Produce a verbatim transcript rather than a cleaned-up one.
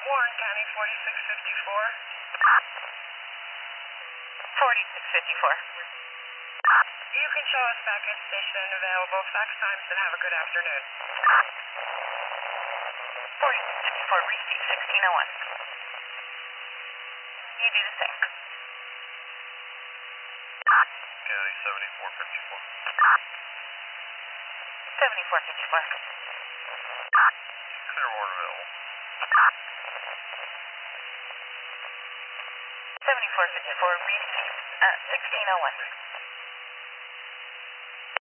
Warren County, forty-six fifty-four. forty-six fifty-four. You can show us back at station and available fax times and have a good afternoon. forty-six fifty-four, receive sixteen oh one. You do the same. County, seventy-four fifty-four. seventy-four fifty-four. Clearwaterville. seventy-four fifty-four, receive uh, sixteen oh one.